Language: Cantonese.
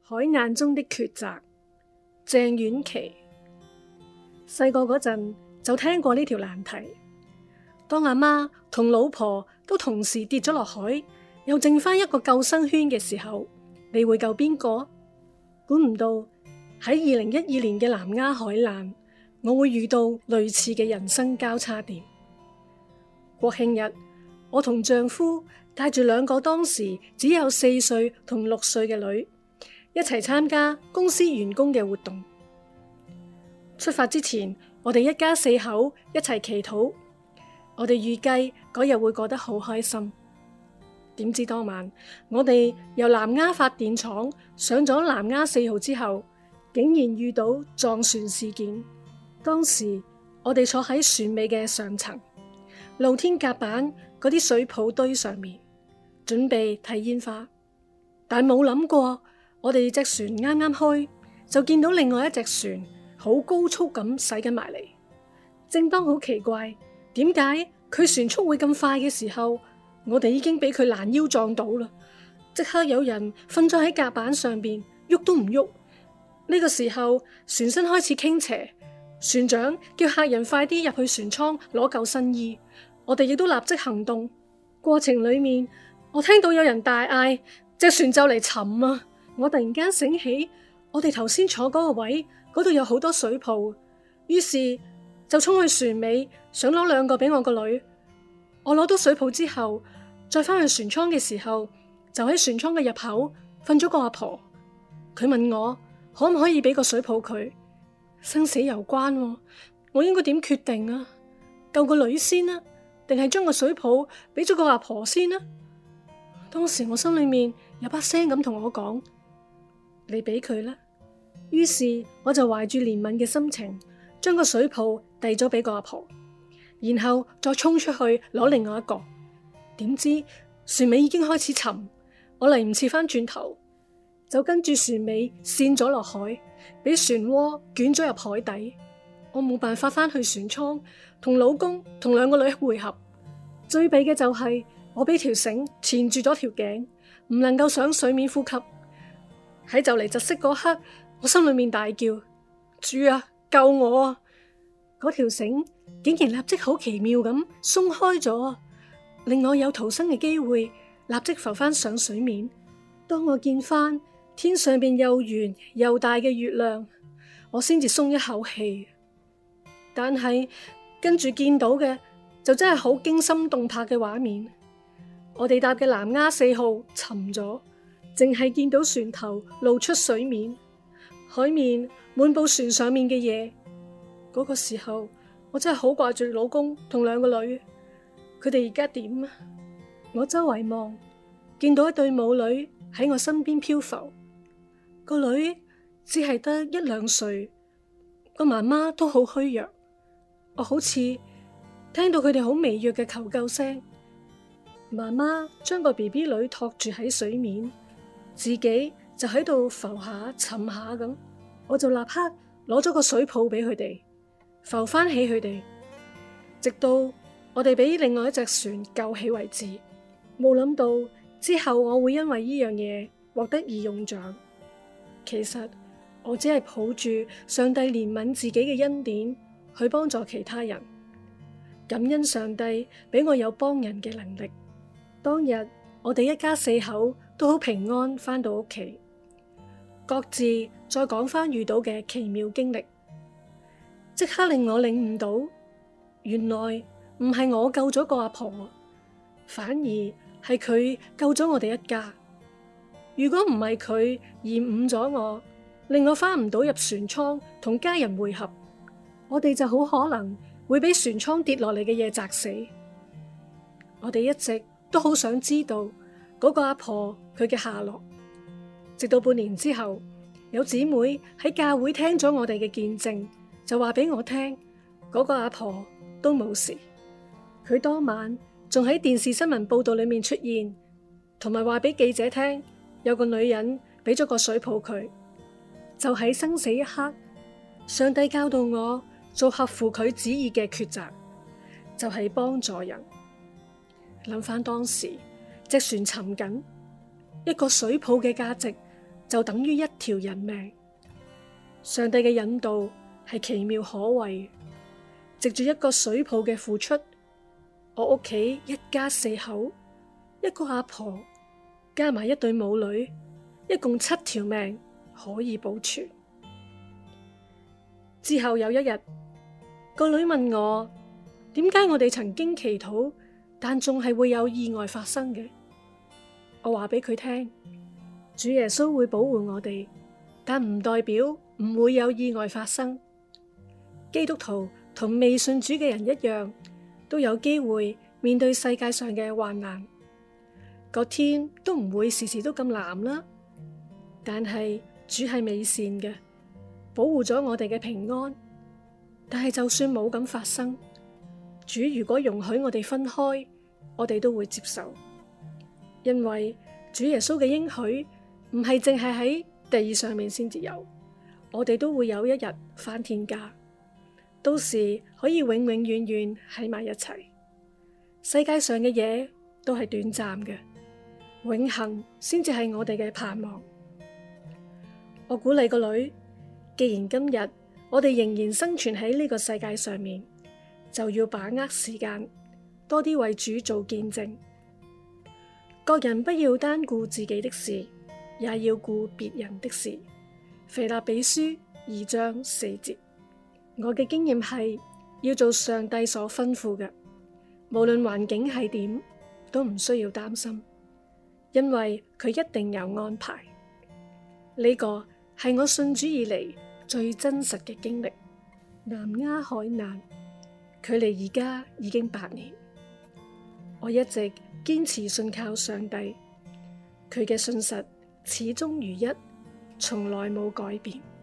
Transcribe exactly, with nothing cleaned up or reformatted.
海難中的抉擇，鄭婉琪。細個嗰陣就聽過呢條難題。當阿媽同老婆都同時跌咗落海，又剩翻一個救生圈嘅時候，你會救邊個？估唔到喺二零一二年嘅南丫海難，我會遇到類似嘅人生交叉點。國慶日，我同丈夫帶住兩個當時只有四歲同六歲嘅女，一齊參加公司員工嘅活動。出發之前，我哋一家四口一齊祈禱，我哋預計嗰日會過得好開心。點知當晚，我哋由南丫發電廠上咗南丫四號之後，竟然遇到撞船事件。當時我哋坐喺船尾嘅上層，露天甲板嗰啲水泡堆上面，準備睇煙花，但冇諗過我哋隻船啱啱開，就見到另外一隻船好高速咁駛緊埋嚟。正當好奇怪，點解佢船速會咁快嘅時候，我哋已經俾佢攔腰撞到啦！即刻有人瞓咗喺甲板上邊，喐都唔喐。呢個時候，船身開始傾斜，船長叫客人快啲入去船艙攞救生衣，我哋亦都立即行動。過程裏面，我聽到有人大嗌：隻船就嚟沉啊！我突然間醒起，我哋頭先坐嗰個位嗰度有好多水泡，於是就衝去船尾，想攞兩個俾我個女。我攞到水泡之後，再返去船艙嘅時候，就喺船艙嘅入口瞓咗個阿婆。佢問我可唔可以俾個水泡佢？生死攸關喎，我應該點決定啊？救個女先啊，定係將個水泡俾咗個阿婆先啊？當時我心裏面有把聲咁同我講：你俾佢啦。於是我就懷住憐憫嘅心情，將個水泡遞咗俾個阿婆，然後再衝出去攞另外一個。點知船尾已經開始沉，我嚟唔切翻轉頭，就跟住船尾跣咗落海，俾船渦捲咗入海底。我冇辦法翻去船艙同老公同兩個女會合。最弊嘅就係我俾條繩纏住咗條頸，唔能夠上水面呼吸。喺就嚟窒息嗰刻，我心裏面大叫：主啊，救我啊！嗰條繩竟然立即好奇妙咁鬆開咗，令我有逃生嘅機會，立即浮翻上水面。當我見翻天上邊又圓又大嘅月亮，我先至鬆一口氣。但係跟住見到嘅就真係好驚心動魄嘅畫面。我哋搭嘅南丫四號沉咗，淨係見到船頭露出水面，海面滿布船上面嘅嘢。嗰個時候我真係好掛住老公同兩個女，佢哋而家點啊？我周圍望，見到一對母女喺我身邊漂浮，個女只係得一兩歲，個媽媽都好虛弱。我好似聽到佢哋好微弱嘅求救聲。媽媽將個 B B 女托住喺水面，自己就喺度浮下沉下咁。我就立刻攞咗個水泡俾佢哋，浮翻起佢哋，直到我哋俾另外一隻船救起為止。冇諗到之後我會因為呢樣嘢獲得義勇獎。其實我只係抱住上帝憐憫自己嘅恩典去幫助其他人，感恩上帝俾我有幫人嘅能力。當日我哋一家四口都好平安返到屋企，各自再講返遇到嘅奇妙經歷，即刻令我領悟到，原來唔係我救咗個阿婆，反而係佢救咗我哋一家。如果唔係佢延誤咗我，令我返唔到入船艙同家人會合，我哋就好可能會俾船艙跌落嚟嘅嘢砸死。我哋一直都好想知道嗰個阿婆佢嘅下落，直到半年之後，有姊妹喺教會聽咗我哋嘅見證，就話俾我聽，嗰個阿婆都冇事。佢當晚仲喺電視新聞報道裏面出現，同埋話俾記者聽，有個女人俾咗個水泡佢。就喺生死一刻，上帝教導我做合乎佢旨意嘅抉擇，就係幫助人。諗翻當時隻船沉緊，一個水泡嘅價值就等於一條人命。上帝嘅引導係奇妙可畏，藉住一個水泡嘅付出，我屋企一家四口，一個阿婆加埋一對母女，一共七條命可以保存。之後有一日，個女問我，點解我哋曾經祈禱，但仲係會有意外發生嘅？我話俾佢聽，主耶穌會保護我哋，但唔代表唔會有意外發生。基督徒同未信主嘅人一樣，都有機會面對世界上嘅患難。個天都唔會時時都咁藍啦，但係主係美善嘅，保護咗我哋嘅平安。但係就算冇咁發生，主如果容許我哋分開，我哋都會接受，因為主耶穌嘅應許唔係淨係喺地上面先至有，我哋都會有一日返天家，到時可以永永遠遠喺埋一齊。世界上嘅嘢都係短暫嘅，永恆先至係我哋嘅盼望。我鼓勵個女，既然今日我哋仍然生存喺呢個世界上面，就要把握時間，多啲為主做見證。各人不要單顧自己的事，也要顧別人的事。腓立比書二章四節。我嘅經驗係要做上帝所吩咐嘅，無論環境係點，都唔需要擔心，因為佢一定有安排。呢個係我信主以嚟最真實嘅經歷。南丫海難距離而家已經八年，我一直堅持信靠上帝，佢嘅信實始終如一，從來冇改變。